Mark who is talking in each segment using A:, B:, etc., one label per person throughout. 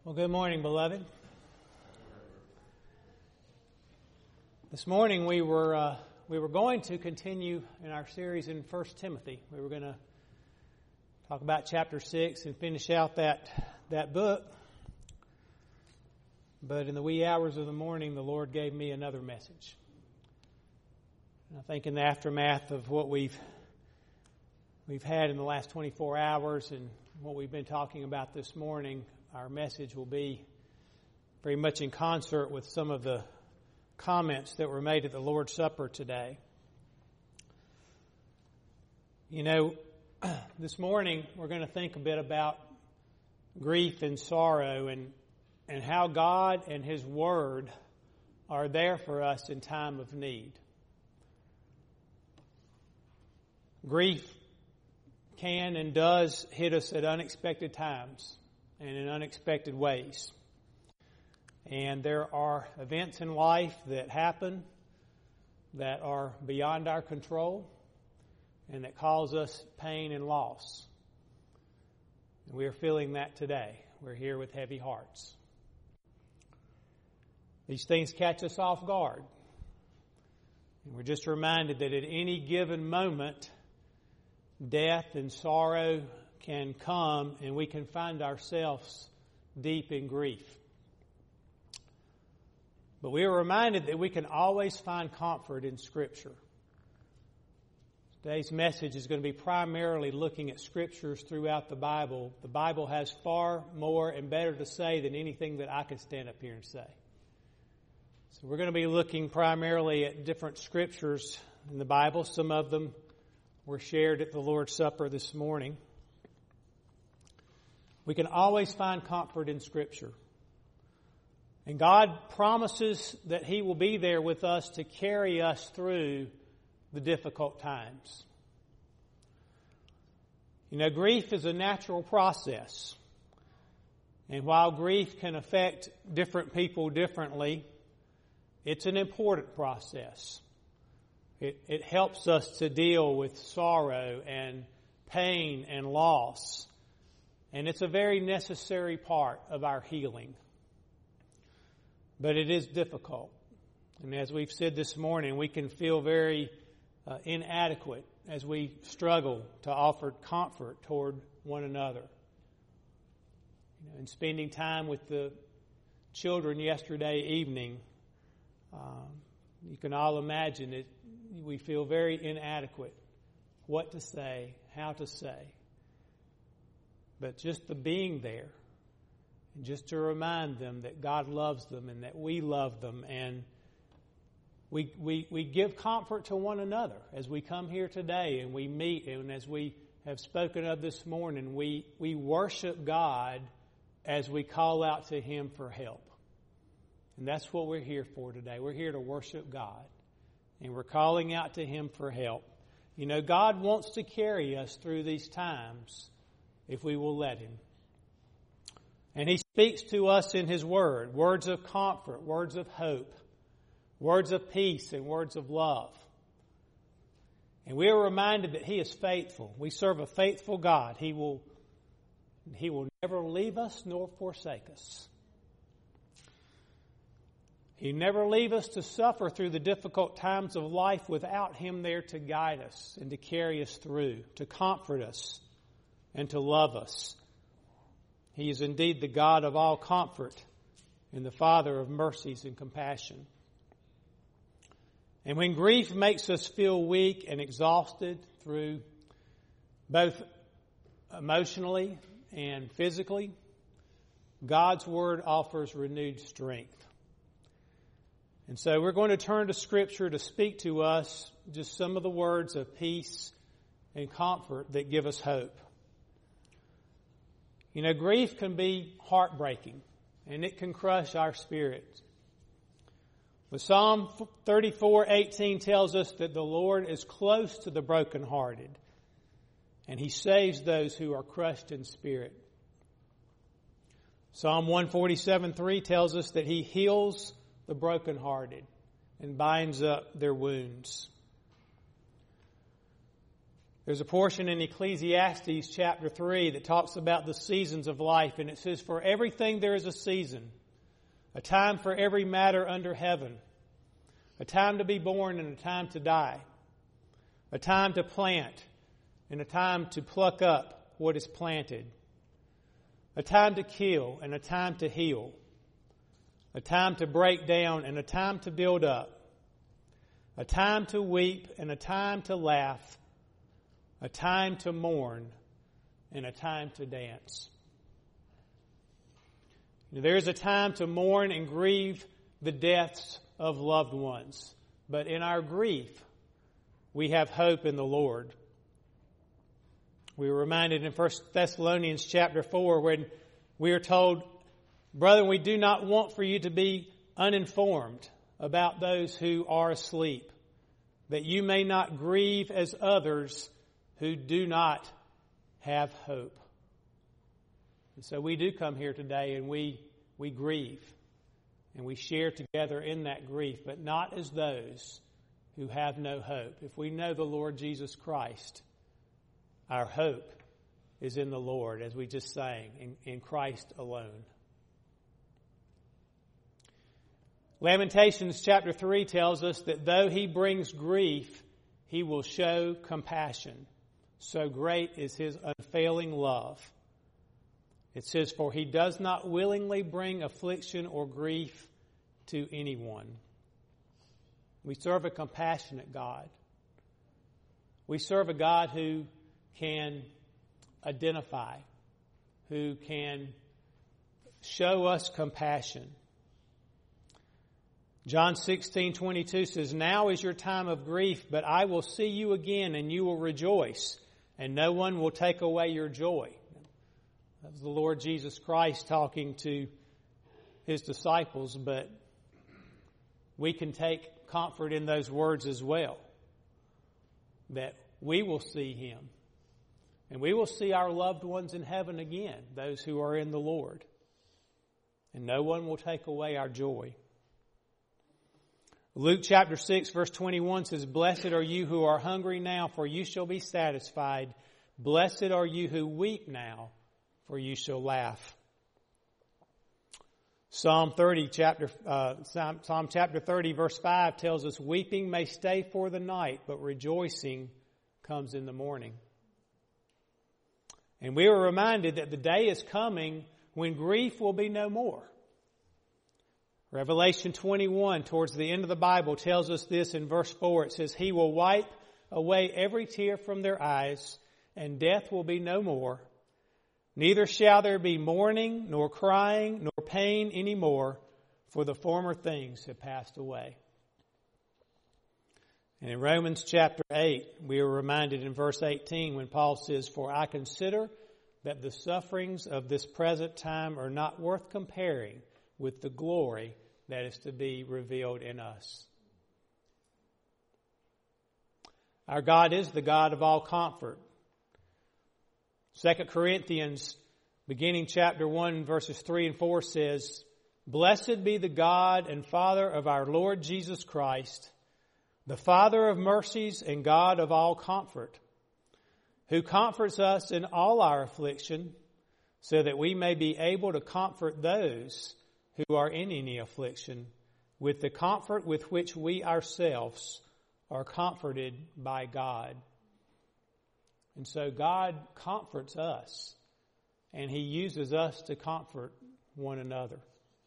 A: Well, good morning, beloved. This morning we were going to continue in our series in 1 Timothy. We were going to talk about chapter 6 and finish out that book. But in the wee hours of the morning, the Lord gave me another message. And I think in the aftermath of what we've had in the last 24 hours and what we've been talking about this morning, our message will be very much in concert with some of the comments that were made at the Lord's Supper today. You know, this morning we're going to think a bit about grief and sorrow and how God and His Word are there for us in time of need. Grief can and does hit us at unexpected times and in unexpected ways. And there are events in life that happen that are beyond our control and that cause us pain and loss. And we are feeling that today. We're here with heavy hearts. These things catch us off guard. And we're just reminded that at any given moment, death and sorrow can come and we can find ourselves deep in grief. But we are reminded that we can always find comfort in Scripture. Today's message is going to be primarily looking at Scriptures throughout the Bible. The Bible has far more and better to say than anything that I could stand up here and say. So we're going to be looking primarily at different Scriptures in the Bible. Some of them were shared at the Lord's Supper this morning. We can always find comfort in Scripture. And God promises that He will be there with us to carry us through the difficult times. You know, grief is a natural process. And while grief can affect different people differently, it's an important process. It helps us to deal with sorrow and pain and loss. And it's a very necessary part of our healing. But it is difficult. And as we've said this morning, we can feel very inadequate as we struggle to offer comfort toward one another. You know, in spending time with the children yesterday evening, you can all imagine it. We feel very inadequate. What to say, how to say. But just the being there, and just to remind them that God loves them and that we love them, and we give comfort to one another as we come here today and we meet, and as we have spoken of this morning, we worship God as we call out to Him for help. And that's what we're here for today. We're here to worship God, and we're calling out to Him for help. You know, God wants to carry us through these times if we will let Him. And He speaks to us in His Word, words of comfort, words of hope, words of peace, and words of love. And we are reminded that He is faithful. We serve a faithful God. He will never leave us nor forsake us. He never leave us to suffer through the difficult times of life without Him there to guide us and to carry us through, to comfort us and to love us. He is indeed the God of all comfort and the Father of mercies and compassion. And when grief makes us feel weak and exhausted through both emotionally and physically, God's Word offers renewed strength. And so we're going to turn to Scripture to speak to us just some of the words of peace and comfort that give us hope. You know, grief can be heartbreaking, and it can crush our spirit. But Psalm 34:18 tells us that the Lord is close to the brokenhearted, and He saves those who are crushed in spirit. Psalm 147:3 tells us that He heals the brokenhearted and binds up their wounds. There's a portion in Ecclesiastes chapter 3 that talks about the seasons of life, and it says, "For everything there is a season, a time for every matter under heaven, a time to be born and a time to die, a time to plant and a time to pluck up what is planted, a time to kill and a time to heal, a time to break down and a time to build up, a time to weep and a time to laugh, a time to mourn and a time to dance." There is a time to mourn and grieve the deaths of loved ones, but in our grief, we have hope in the Lord. We were reminded in 1 Thessalonians chapter 4 when we are told, "Brethren, we do not want for you to be uninformed about those who are asleep, that you may not grieve as others who do not have hope." And so we do come here today and we grieve and we share together in that grief, but not as those who have no hope. If we know the Lord Jesus Christ, our hope is in the Lord, as we just sang, in Christ alone. Lamentations chapter 3 tells us that though He brings grief, He will show compassion. So great is His unfailing love. It says, "For He does not willingly bring affliction or grief to anyone." We serve a compassionate God. We serve a God who can identify, who can show us compassion. John 16:22 says, "Now is your time of grief, but I will see you again, and you will rejoice, and no one will take away your joy." That's the Lord Jesus Christ talking to His disciples, but we can take comfort in those words as well, that we will see Him, and we will see our loved ones in heaven again, those who are in the Lord, and no one will take away our joy. Luke chapter 6 verse 21 says, "Blessed are you who are hungry now, for you shall be satisfied. Blessed are you who weep now, for you shall laugh." Psalm chapter 30 verse 5 tells us, "Weeping may stay for the night, but rejoicing comes in the morning." And we are reminded that the day is coming when grief will be no more. Revelation 21, towards the end of the Bible, tells us this in verse 4. It says, "He will wipe away every tear from their eyes, and death will be no more. Neither shall there be mourning, nor crying, nor pain any more, for the former things have passed away." And in Romans chapter 8, we are reminded in verse 18 when Paul says, "For I consider that the sufferings of this present time are not worth comparing with the glory that is to be revealed in us." Our God is the God of all comfort. 2 Corinthians, beginning chapter 1, verses 3 and 4 says, "Blessed be the God and Father of our Lord Jesus Christ, the Father of mercies and God of all comfort, who comforts us in all our affliction, so that we may be able to comfort those who are in any affliction, with the comfort with which we ourselves are comforted by God." And so God comforts us, and He uses us to comfort one another.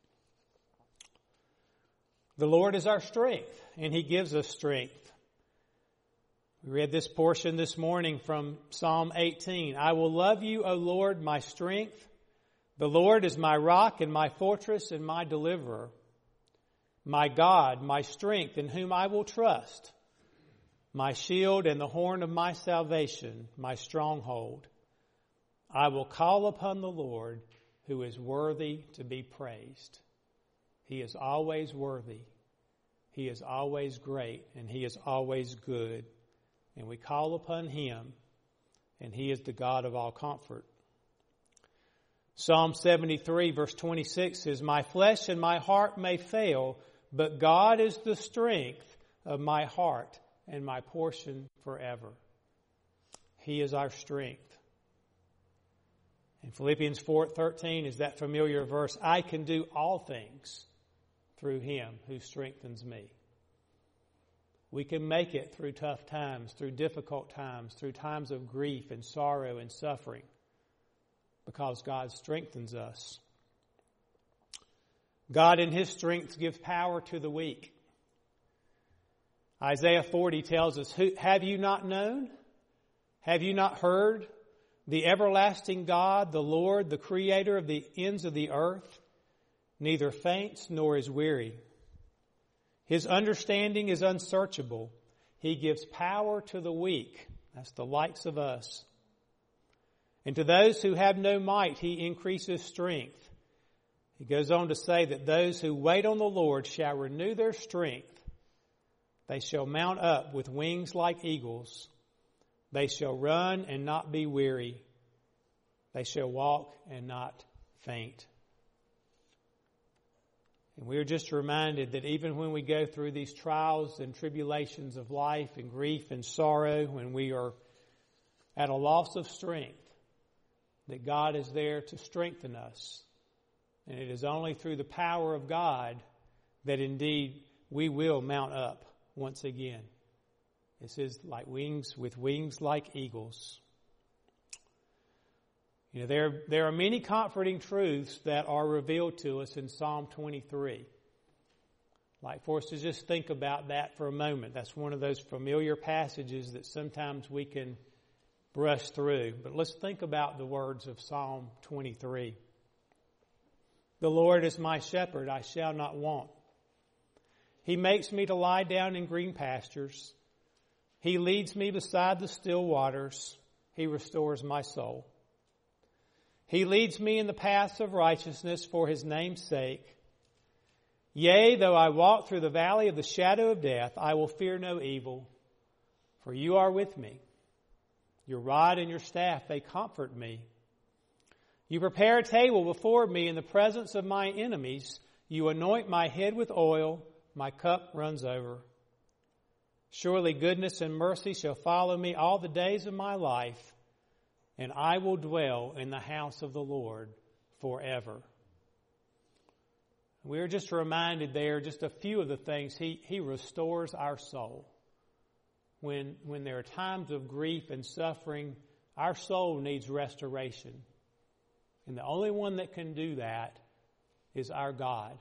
A: The Lord is our strength, and He gives us strength. We read this portion this morning from Psalm 18. "I will love you, O Lord, my strength. The Lord is my rock and my fortress and my deliverer. My God, my strength, in whom I will trust. My shield and the horn of my salvation, my stronghold. I will call upon the Lord, who is worthy to be praised." He is always worthy. He is always great, and He is always good. And we call upon Him, and He is the God of all comfort. Psalm 73 verse 26 says, "My flesh and my heart may fail, but God is the strength of my heart and my portion forever." He is our strength. And Philippians 4:13 is that familiar verse, I can do all things through Him who strengthens me. We can make it through tough times, through difficult times, through times of grief and sorrow and suffering, because God strengthens us. God in His strength gives power to the weak. Isaiah 40 tells us, have you not known? Have you not heard? The everlasting God, the Lord, the Creator of the ends of the earth, neither faints nor is weary. His understanding is unsearchable. He gives power to the weak. That's the likes of us. And to those who have no might, He increases strength. He goes on to say that those who wait on the Lord shall renew their strength. They shall mount up with wings like eagles. They shall run and not be weary. They shall walk and not faint. And we are just reminded that even when we go through these trials and tribulations of life and grief and sorrow, when we are at a loss of strength, that God is there to strengthen us. And it is only through the power of God that indeed we will mount up once again. This is like wings, with wings like eagles. You know, there are many comforting truths that are revealed to us in Psalm 23. Like for us to just think about that for a moment. That's one of those familiar passages that sometimes we can brush through. But let's think about the words of Psalm 23. The Lord is my shepherd, I shall not want. He makes me to lie down in green pastures. He leads me beside the still waters. He restores my soul. He leads me in the paths of righteousness for His name's sake. Yea, though I walk through the valley of the shadow of death, I will fear no evil, for You are with me. Your rod and Your staff, they comfort me. You prepare a table before me in the presence of my enemies. You anoint my head with oil. My cup runs over. Surely goodness and mercy shall follow me all the days of my life, and I will dwell in the house of the Lord forever. We are just reminded there, just a few of the things. He restores our soul. When there are times of grief and suffering, our soul needs restoration. And the only one that can do that is our God.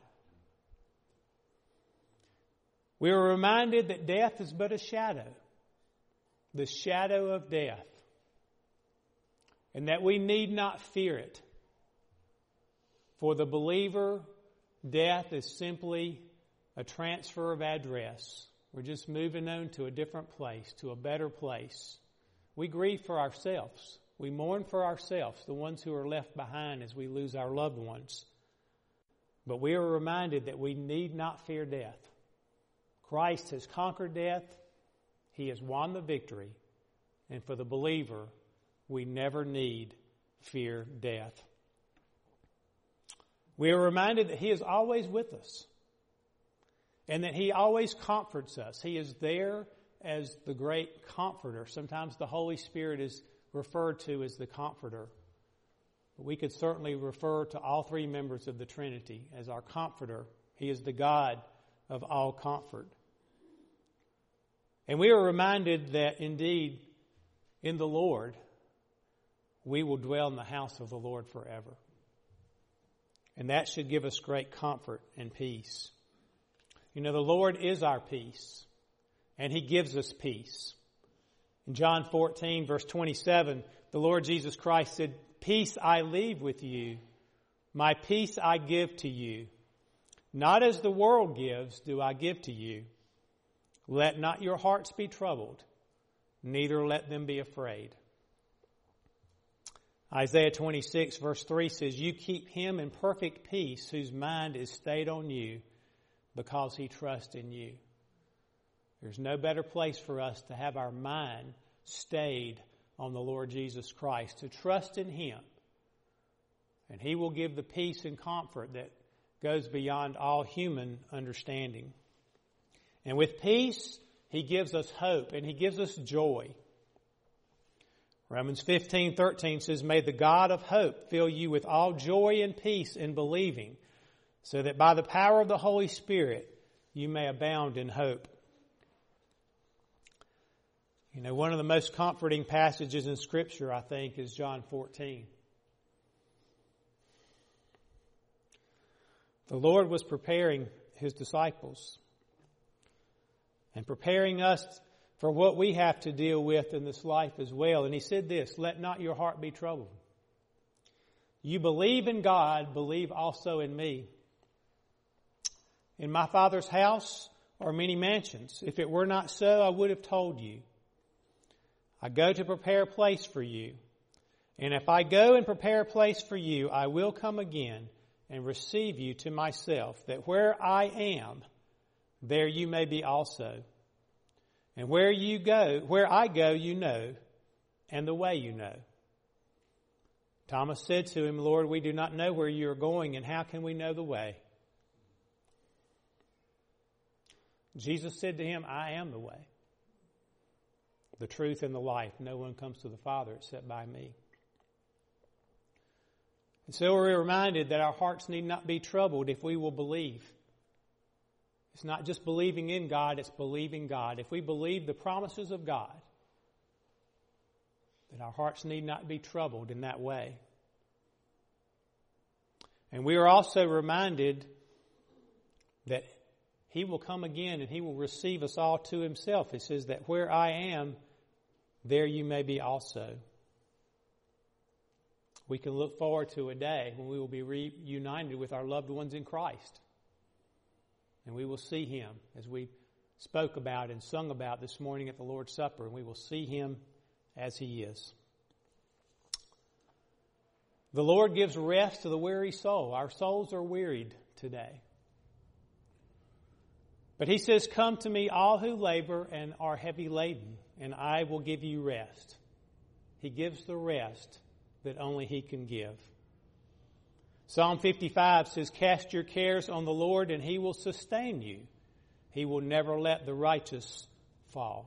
A: We are reminded that death is but a shadow, the shadow of death, and that we need not fear it. For the believer, death is simply a transfer of address. We're just moving on to a different place, to a better place. We grieve for ourselves. We mourn for ourselves, the ones who are left behind as we lose our loved ones. But we are reminded that we need not fear death. Christ has conquered death. He has won the victory. And for the believer, we never need fear death. We are reminded that He is always with us and that He always comforts us. He is there as the great comforter. Sometimes the Holy Spirit is referred to as the comforter. But we could certainly refer to all three members of the Trinity as our comforter. He is the God of all comfort. And we are reminded that indeed in the Lord we will dwell in the house of the Lord forever. And that should give us great comfort and peace. You know, the Lord is our peace, and He gives us peace. In John 14, verse 27, the Lord Jesus Christ said, "Peace I leave with you, my peace I give to you. Not as the world gives do I give to you. Let not your hearts be troubled, neither let them be afraid." Isaiah 26, verse 3 says, "You keep him in perfect peace whose mind is stayed on you because he trusts in you." There's no better place for us to have our mind stayed on the Lord Jesus Christ, to trust in Him. And He will give the peace and comfort that goes beyond all human understanding. And with peace, He gives us hope and He gives us joy. Romans 15:13 says, "May the God of hope fill you with all joy and peace in believing, so that by the power of the Holy Spirit you may abound in hope." You know, one of the most comforting passages in Scripture, I think, is John 14. The Lord was preparing His disciples and preparing us for what we have to deal with in this life as well. And He said this, "Let not your heart be troubled. You believe in God, believe also in me. In my Father's house are many mansions. If it were not so, I would have told you. I go to prepare a place for you. And if I go and prepare a place for you, I will come again and receive you to myself, that where I am, there you may be also. And where I go, you know, and the way you know." Thomas said to Him, "Lord, we do not know where you are going, and how can we know the way?" Jesus said to him, "I am the way, the truth, and the life. No one comes to the Father except by me." And so we're reminded that our hearts need not be troubled if we will believe. It's not just believing in God, it's believing God. If we believe the promises of God, then our hearts need not be troubled in that way. And we are also reminded that He will come again and He will receive us all to Himself. It says that where I am, there you may be also. We can look forward to a day when we will be reunited with our loved ones in Christ. And we will see Him as we spoke about and sung about this morning at the Lord's Supper. And we will see Him as He is. The Lord gives rest to the weary soul. Our souls are wearied today. But He says, "Come to me, all who labor and are heavy laden, and I will give you rest." He gives the rest that only He can give. Psalm 55 says, "Cast your cares on the Lord, and He will sustain you. He will never let the righteous fall."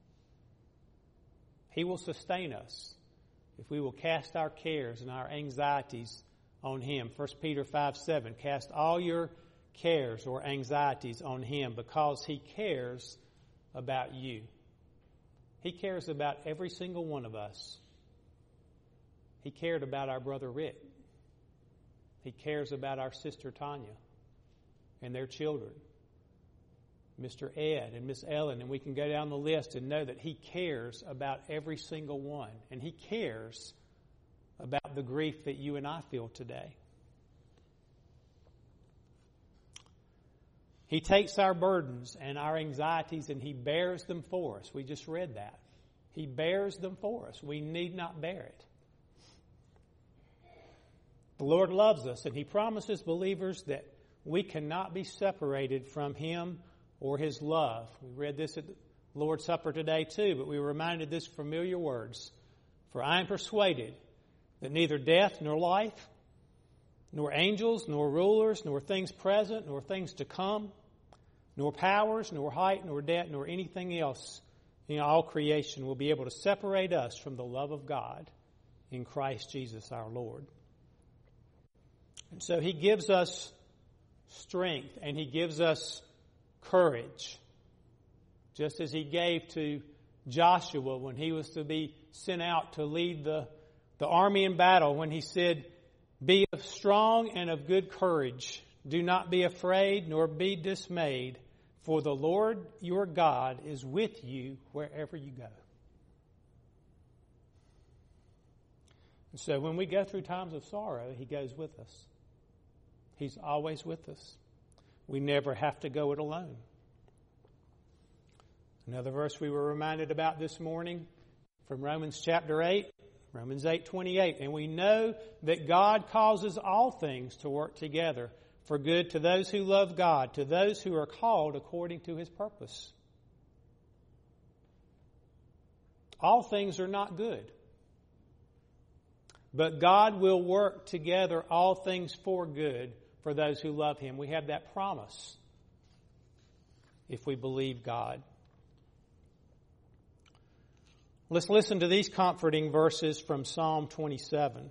A: He will sustain us if we will cast our cares and our anxieties on Him. 1 Peter 5:7, "Cast all your cares or anxieties on Him, because He cares about you." He cares about every single one of us. He cared about our brother Rick. He cares about our sister Tanya and their children, Mr. Ed and Miss Ellen, and we can go down the list and know that He cares about every single one. And He cares about the grief that you and I feel today. He takes our burdens and our anxieties and He bears them for us. We just read that. He bears them for us. We need not bear it. The Lord loves us, and He promises believers that we cannot be separated from Him or His love. We read this at the Lord's Supper today too, but we were reminded this familiar words. "For I am persuaded that neither death nor life, nor angels, nor rulers, nor things present, nor things to come, nor powers, nor height, nor depth, nor anything else in all creation will be able to separate us from the love of God in Christ Jesus our Lord." And so He gives us strength and He gives us courage, just as He gave to Joshua when he was to be sent out to lead the army in battle, when He said, "Be strong and of good courage. Do not be afraid nor be dismayed, for the Lord your God is with you wherever you go." And so when we go through times of sorrow, He goes with us. He's always with us. We never have to go it alone. Another verse we were reminded about this morning from Romans chapter 8, Romans 8:28. "And we know that God causes all things to work together for good to those who love God, to those who are called according to His purpose." All things are not good, but God will work together all things for good for those who love Him. We have that promise if we believe God. Let's listen to these comforting verses from Psalm 27,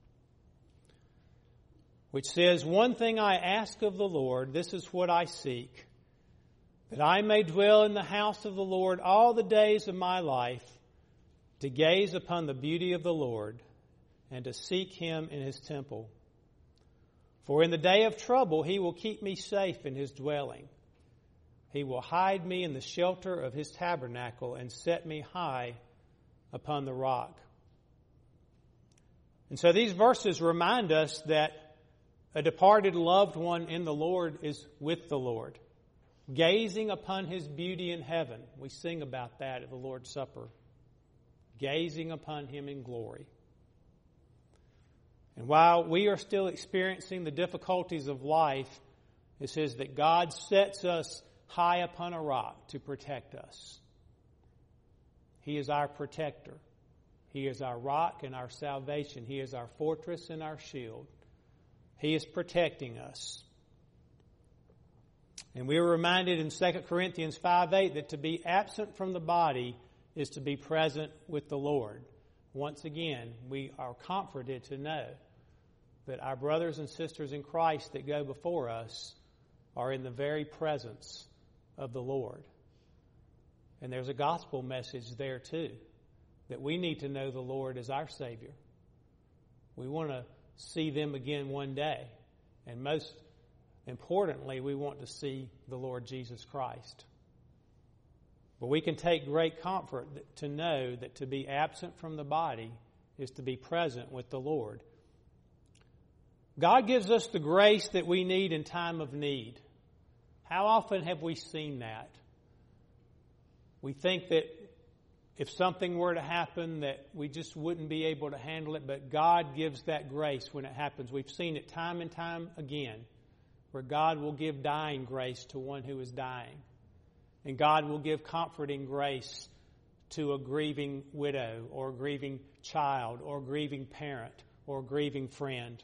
A: which says, "One thing I ask of the Lord, this is what I seek, that I may dwell in the house of the Lord all the days of my life, to gaze upon the beauty of the Lord and to seek Him in His temple. For in the day of trouble He will keep me safe in His dwelling. He will hide me in the shelter of His tabernacle and set me high upon the rock." And so these verses remind us that a departed loved one in the Lord is with the Lord, gazing upon His beauty in heaven. We sing about that at the Lord's Supper. Gazing upon Him in glory. And while we are still experiencing the difficulties of life, it says that God sets us high upon a rock to protect us. He is our protector. He is our rock and our salvation. He is our fortress and our shield. He is protecting us. And we are reminded in 2 Corinthians 5:8 that to be absent from the body is to be present with the Lord. Once again, we are comforted to know that our brothers and sisters in Christ that go before us are in the very presence of the Lord. And there's a gospel message there too, that we need to know the Lord as our Savior. We want to see them again one day. And most importantly, we want to see the Lord Jesus Christ. But we can take great comfort to know that to be absent from the body is to be present with the Lord. God gives us the grace that we need in time of need. How often have we seen that? We think that if something were to happen that we just wouldn't be able to handle it, but God gives that grace when it happens. We've seen it time and time again, where God will give dying grace to one who is dying. And God will give comforting grace to a grieving widow or a grieving child or a grieving parent or a grieving friend.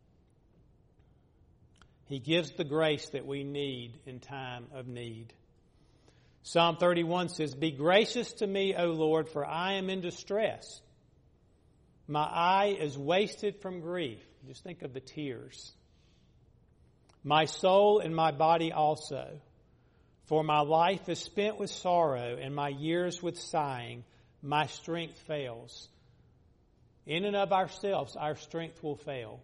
A: He gives the grace that we need in time of need. Psalm 31 says, "Be gracious to me, O Lord, for I am in distress. My eye is wasted from grief." Just think of the tears. "My soul and my body also. For my life is spent with sorrow, and my years with sighing. My strength fails." In and of ourselves, our strength will fail.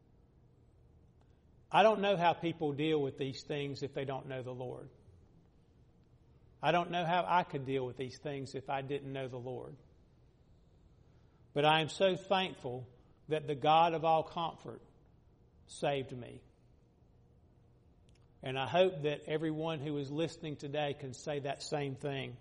A: I don't know how people deal with these things if they don't know the Lord. I don't know how I could deal with these things if I didn't know the Lord. But I am so thankful that the God of all comfort saved me. And I hope that everyone who is listening today can say that same thing.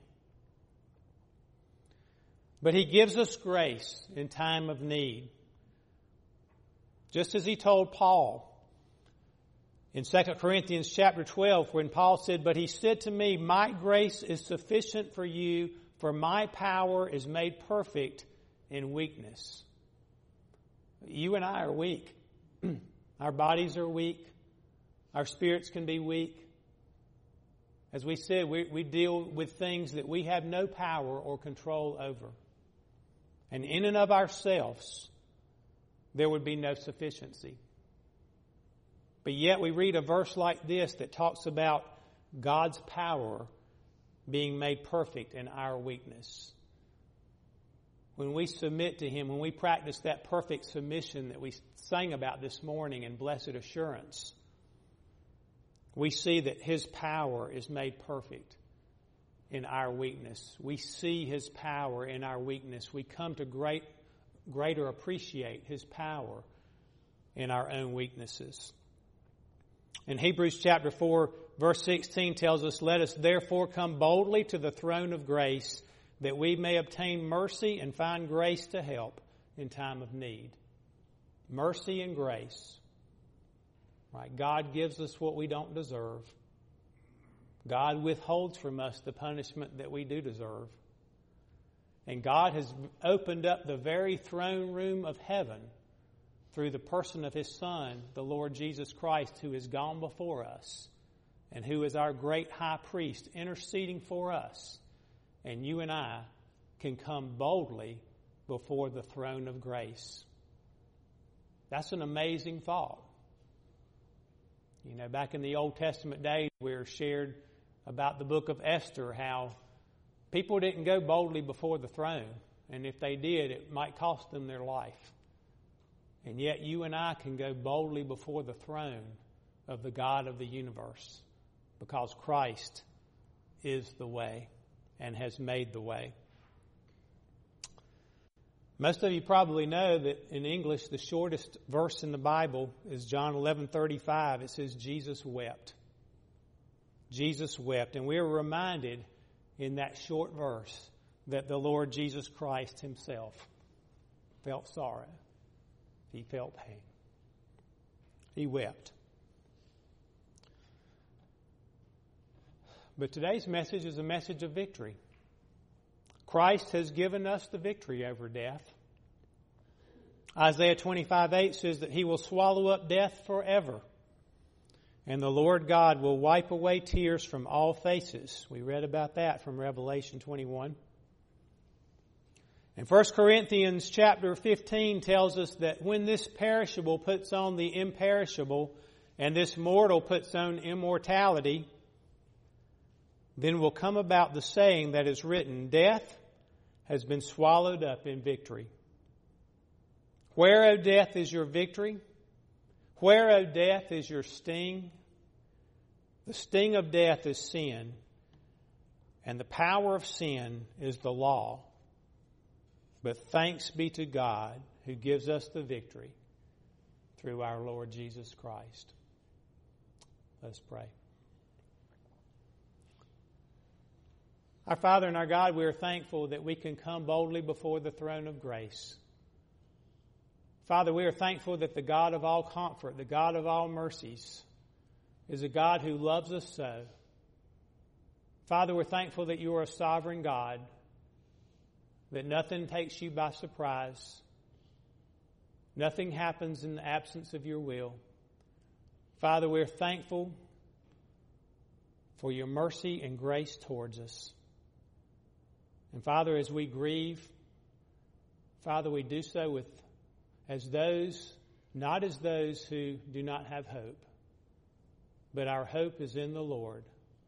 A: But He gives us grace in time of need. Just as He told Paul in 2 Corinthians chapter 12, when Paul said, "But He said to me, my grace is sufficient for you, for my power is made perfect in weakness." You and I are weak. Our bodies are weak. Our spirits can be weak. As we said, we deal with things that we have no power or control over. And in and of ourselves, there would be no sufficiency. But yet we read a verse like this that talks about God's power being made perfect in our weakness. When we submit to Him, when we practice that perfect submission that we sang about this morning in Blessed Assurance, we see that His power is made perfect in our weakness. We see His power in our weakness. We come to greater appreciate His power in our own weaknesses. In Hebrews chapter 4, verse 16 tells us, "Let us therefore come boldly to the throne of grace, that we may obtain mercy and find grace to help in time of need." Mercy and grace. Right? God gives us what we don't deserve. God withholds from us the punishment that we do deserve. And God has opened up the very throne room of heaven through the person of His Son, the Lord Jesus Christ, who has gone before us and who is our great high priest interceding for us. And you and I can come boldly before the throne of grace. That's an amazing thought. You know, back in the Old Testament days, we were shared about the book of Esther, how people didn't go boldly before the throne. And if they did, it might cost them their life. And yet you and I can go boldly before the throne of the God of the universe, because Christ is the way and has made the way. Most of you probably know that in English, the shortest verse in the Bible is John 11:35. It says, Jesus wept. Jesus wept. And we are reminded in that short verse that the Lord Jesus Christ himself felt sorrow. He felt pain. He wept. But today's message is a message of victory. Christ has given us the victory over death. Isaiah 25:8 says that he will swallow up death forever. And the Lord God will wipe away tears from all faces. We read about that from Revelation 21. And 1 Corinthians chapter 15 tells us that when this perishable puts on the imperishable and this mortal puts on immortality, then will come about the saying that is written, death has been swallowed up in victory. Where, O death, is your victory? Where, O death, is your sting? The sting of death is sin, and the power of sin is the law. But thanks be to God who gives us the victory through our Lord Jesus Christ. Let's pray. Our Father and our God, we are thankful that we can come boldly before the throne of grace. Father, we are thankful that the God of all comfort, the God of all mercies, is a God who loves us so. Father, we're thankful that you are a sovereign God, that nothing takes you by surprise. Nothing happens in the absence of your will. Father, we're thankful for your mercy and grace towards us. And Father, as we grieve, Father, we do so not as those who do not have hope, but our hope is in the Lord.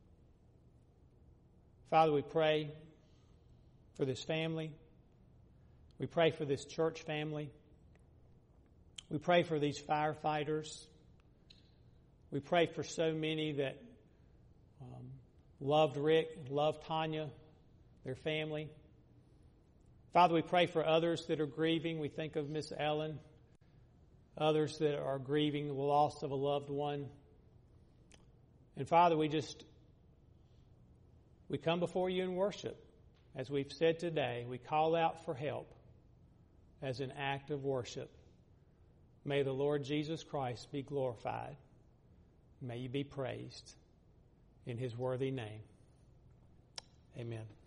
A: Father, we pray for this family. We pray for this church family. We pray for these firefighters. We pray for so many that loved Rick, loved Tanya, their family. Father, we pray for others that are grieving. We think of Miss Ellen, others that are grieving the loss of a loved one. And Father, we come before you in worship. As we've said today, we call out for help as an act of worship. May the Lord Jesus Christ be glorified. May you be praised in his worthy name. Amen.